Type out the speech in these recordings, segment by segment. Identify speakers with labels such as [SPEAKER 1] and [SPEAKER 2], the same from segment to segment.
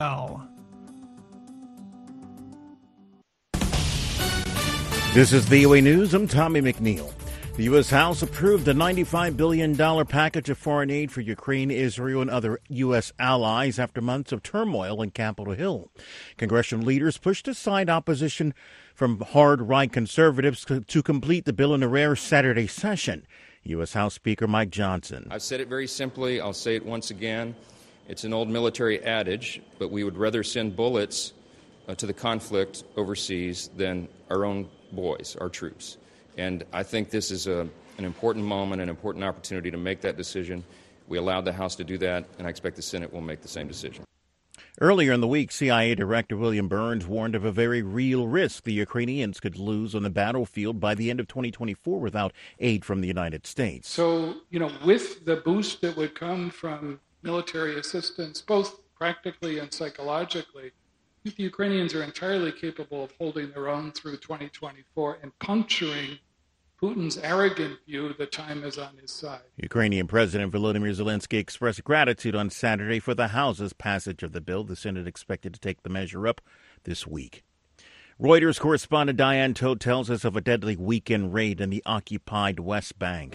[SPEAKER 1] This is VOA News. I'm Tommy McNeil. The U.S. House approved a $95 billion package of foreign aid for Ukraine, Israel, and other U.S. allies after months of turmoil in Capitol Hill. Congressional leaders pushed aside opposition from hard-right conservatives to complete the bill in a rare Saturday session. U.S. House Speaker Mike Johnson.
[SPEAKER 2] I've said it very simply. I'll say it once again. It's an old military adage, but we would rather send bullets to the conflict overseas than our own boys, our troops. And I think this is an important moment, an important opportunity to make that decision. We allowed the House to do that, and I expect the Senate will make the same decision.
[SPEAKER 1] Earlier in the week, CIA Director William Burns warned of a very real risk the Ukrainians could lose on the battlefield by the end of 2024 without aid from the United States.
[SPEAKER 3] So, with the boost that would come from military assistance, both practically and psychologically, I think the Ukrainians are entirely capable of holding their own through 2024 and puncturing Putin's arrogant view that time is on his side.
[SPEAKER 1] Ukrainian President Volodymyr Zelensky expressed gratitude on Saturday for the House's passage of the bill. The Senate expected to take the measure up this week. Reuters correspondent Diane Todt tells us of a deadly weekend raid in the occupied West Bank.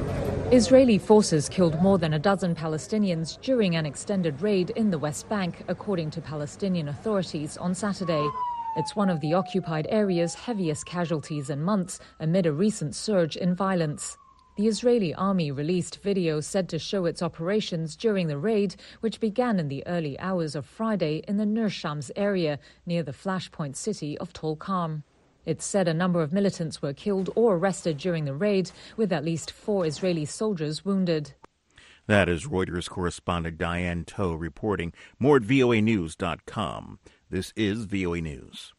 [SPEAKER 4] Israeli forces killed more than a dozen Palestinians during an extended raid in the West Bank, according to Palestinian authorities on Saturday. It's one of the occupied area's heaviest casualties in months amid a recent surge in violence. The Israeli army released videos said to show its operations during the raid, which began in the early hours of Friday in the Nur Shams area near the flashpoint city of Tulkarm. It said a number of militants were killed or arrested during the raid, with at least 4 Israeli soldiers wounded.
[SPEAKER 1] That is Reuters correspondent Diane Todt reporting. More at voanews.com. This is VOA News.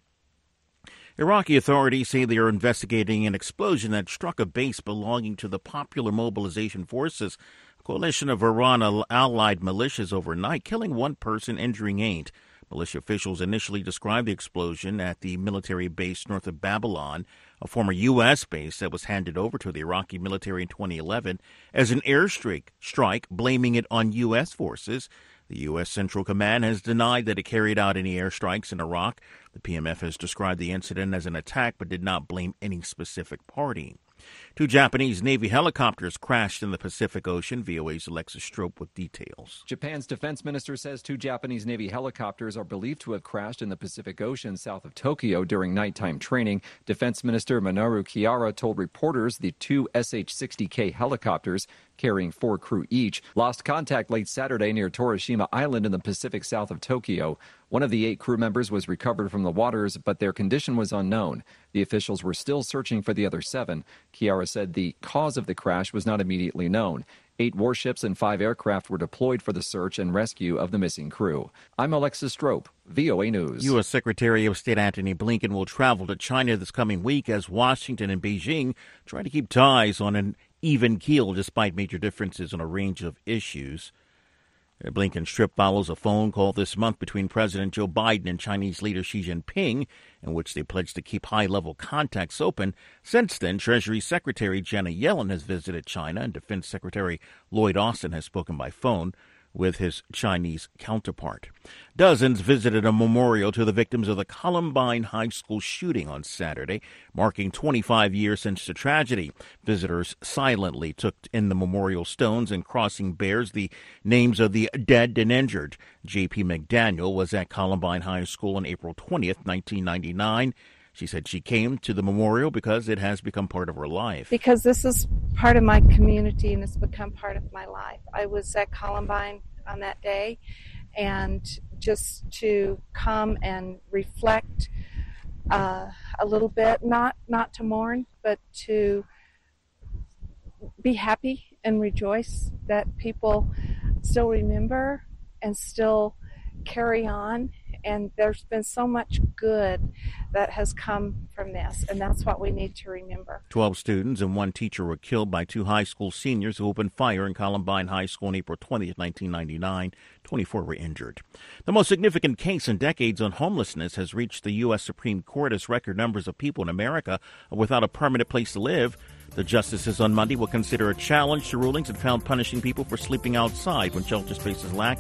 [SPEAKER 1] Iraqi authorities say they are investigating an explosion that struck a base belonging to the Popular Mobilization Forces, a coalition of Iran-allied militias overnight, killing 1 person, injuring 8. Militia officials initially described the explosion at the military base north of Babylon, a former U.S. base that was handed over to the Iraqi military in 2011, as an airstrike, blaming it on U.S. forces. The U.S. Central Command has denied that it carried out any airstrikes in Iraq. The PMF has described the incident as an attack but did not blame any specific party. 2 Japanese Navy helicopters crashed in the Pacific Ocean. VOA's Alexis Strope with details.
[SPEAKER 5] Japan's defense minister says 2 Japanese Navy helicopters are believed to have crashed in the Pacific Ocean south of Tokyo during nighttime training. Defense Minister Minoru Kihara told reporters the 2 SH-60K helicopters, carrying 4 crew each, lost contact late Saturday near Torishima Island in the Pacific south of Tokyo. One of the 8 crew members was recovered from the waters, but their condition was unknown. The officials were still searching for the other 7. Kihara said the cause of the crash was not immediately known. 8 warships and 5 aircraft were deployed for the search and rescue of the missing crew. I'm Alexis Strope, VOA News.
[SPEAKER 1] U.S. Secretary of State Antony Blinken will travel to China this coming week as Washington and Beijing try to keep ties on an even keel despite major differences on a range of issues. Blinken's trip follows a phone call this month between President Joe Biden and Chinese leader Xi Jinping, in which they pledged to keep high-level contacts open. Since then, Treasury Secretary Janet Yellen has visited China, and Defense Secretary Lloyd Austin has spoken by phone with his Chinese counterpart. Dozens visited a memorial to the victims of the Columbine High School shooting on Saturday, marking 25 years since the tragedy. Visitors silently took in the memorial stones and crossing bears the names of the dead and injured. J.P. McDaniel was at Columbine High School on April 20th, 1999. She said she came to the memorial because it has become part of her life.
[SPEAKER 6] Because this is part of my community and it's become part of my life. I was at Columbine on that day, and just to come and reflect a little bit, not to mourn, but to be happy and rejoice that people still remember and still carry on. And there's been so much good that has come from this, and that's what we need to remember.
[SPEAKER 1] 12 students and 1 teacher were killed by 2 high school seniors who opened fire in Columbine High School on April 20th, 1999. 24 were injured. The most significant case in decades on homelessness has reached the U.S. Supreme Court as record numbers of people in America are without a permanent place to live. The justices on Monday will consider a challenge to rulings that found punishing people for sleeping outside when shelter space is lacking